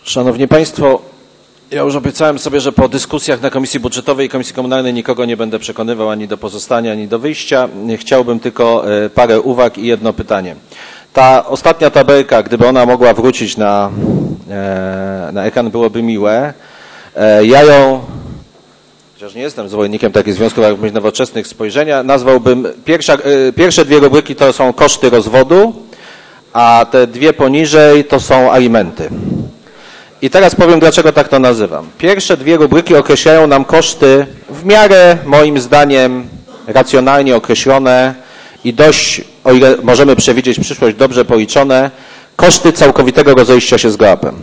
Szanowni Państwo, ja już obiecałem sobie, że po dyskusjach na Komisji Budżetowej i Komisji Komunalnej nikogo nie będę przekonywał ani do pozostania, ani do wyjścia. Chciałbym tylko parę uwag i jedno pytanie. Ta ostatnia tabelka, gdyby ona mogła wrócić na ekran, byłoby miłe. Ja ją, chociaż nie jestem zwolennikiem takich związków jak myśl nowoczesnych spojrzenia, nazwałbym, pierwsze dwie rubryki to są koszty rozwodu, a te dwie poniżej to są alimenty. I teraz powiem, dlaczego tak to nazywam. Pierwsze dwie rubryki określają nam koszty w miarę, moim zdaniem, racjonalnie określone i dość, o ile możemy przewidzieć przyszłość, dobrze policzone, koszty całkowitego rozejścia się z GOAP-em.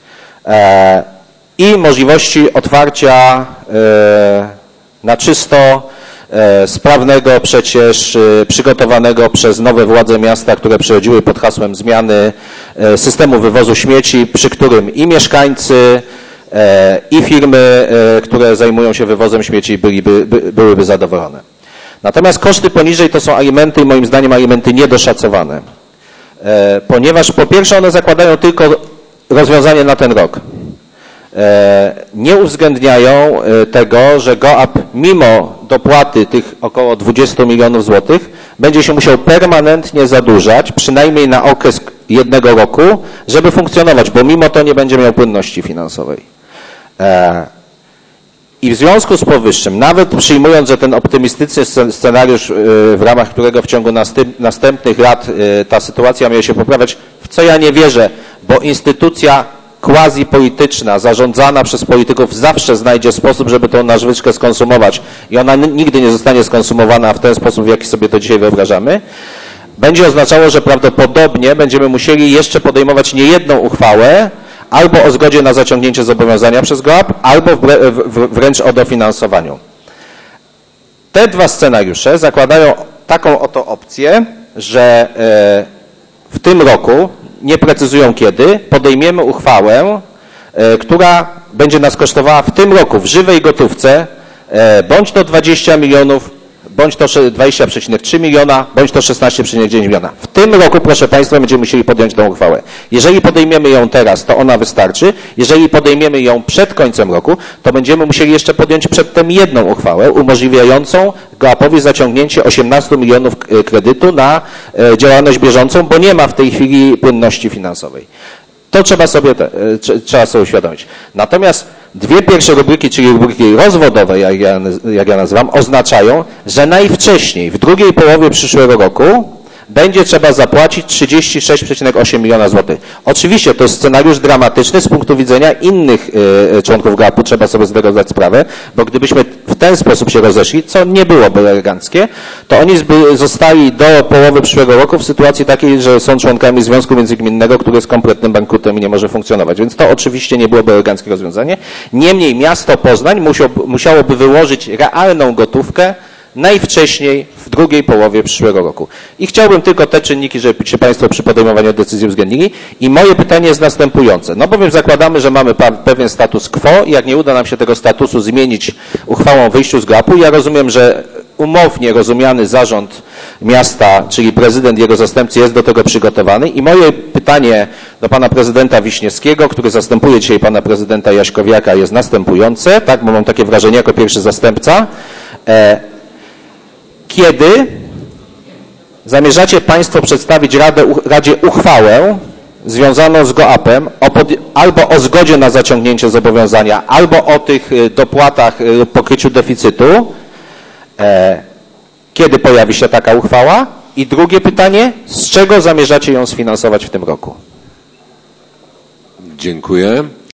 I możliwości otwarcia na czysto, sprawnego przecież, przygotowanego przez nowe władze miasta, które przychodziły pod hasłem zmiany systemu wywozu śmieci, przy którym i mieszkańcy, i firmy, które zajmują się wywozem śmieci byłyby zadowolone. Natomiast koszty poniżej to są alimenty i moim zdaniem alimenty niedoszacowane, ponieważ po pierwsze one zakładają tylko rozwiązanie na ten rok. Nie uwzględniają tego, że GOAP mimo dopłaty tych około 20 milionów złotych będzie się musiał permanentnie zadłużać, przynajmniej na okres jednego roku, żeby funkcjonować, bo mimo to nie będzie miał płynności finansowej. I w związku z powyższym, nawet przyjmując, że ten optymistyczny scenariusz, w ramach którego w ciągu następnych lat ta sytuacja miała się poprawiać, w co ja nie wierzę, bo instytucja quasi-polityczna, zarządzana przez polityków zawsze znajdzie sposób, żeby tą nażwyczkę skonsumować i ona nigdy nie zostanie skonsumowana w ten sposób, w jaki sobie to dzisiaj wyobrażamy, będzie oznaczało, że prawdopodobnie będziemy musieli jeszcze podejmować niejedną uchwałę albo o zgodzie na zaciągnięcie zobowiązania przez GOAP, albo wręcz o dofinansowaniu. Te dwa scenariusze zakładają taką oto opcję, że w tym roku, nie precyzują kiedy, podejmiemy uchwałę, która będzie nas kosztowała w tym roku w żywej gotówce bądź to 20 milionów, bądź to 20,3 miliona, bądź to 16,9 miliona. W tym roku, proszę Państwa, będziemy musieli podjąć tę uchwałę. Jeżeli podejmiemy ją teraz, to ona wystarczy. Jeżeli podejmiemy ją przed końcem roku, to będziemy musieli jeszcze podjąć przedtem jedną uchwałę umożliwiającą GOAP-owi zaciągnięcie 18 milionów kredytu na działalność bieżącą, bo nie ma w tej chwili płynności finansowej. To trzeba sobie uświadomić. Natomiast dwie pierwsze rubryki, czyli rubryki rozwodowe, jak ja nazywam, oznaczają, że najwcześniej w drugiej połowie przyszłego roku będzie trzeba zapłacić 36,8 miliona złotych. Oczywiście to jest scenariusz dramatyczny z punktu widzenia innych członków GOAP-u, trzeba sobie z tego zdać sprawę, bo gdybyśmy w ten sposób się rozeszli, co nie byłoby eleganckie, to oni zostali do połowy przyszłego roku w sytuacji takiej, że są członkami Związku Międzygminnego, który jest kompletnym bankrutem i nie może funkcjonować. Więc to oczywiście nie byłoby eleganckie rozwiązanie. Niemniej miasto Poznań musiałoby wyłożyć realną gotówkę najwcześniej w drugiej połowie przyszłego roku. I chciałbym tylko te czynniki, żeby się Państwo przy podejmowaniu decyzji uwzględnili. I moje pytanie jest następujące. No bowiem zakładamy, że mamy pewien status quo i jak nie uda nam się tego statusu zmienić uchwałą o wyjściu z GOAP-u, ja rozumiem, że umownie rozumiany zarząd miasta, czyli prezydent i jego zastępcy jest do tego przygotowany. I moje pytanie do pana prezydenta Wiśniewskiego, który zastępuje dzisiaj pana prezydenta Jaśkowiaka, jest następujące, tak, bo mam takie wrażenie jako pierwszy zastępca. Kiedy zamierzacie Państwo przedstawić Radzie uchwałę związaną z GOAP-em albo o zgodzie na zaciągnięcie zobowiązania, albo o tych dopłatach lub pokryciu deficytu? Kiedy pojawi się taka uchwała? I drugie pytanie, z czego zamierzacie ją sfinansować w tym roku? Dziękuję.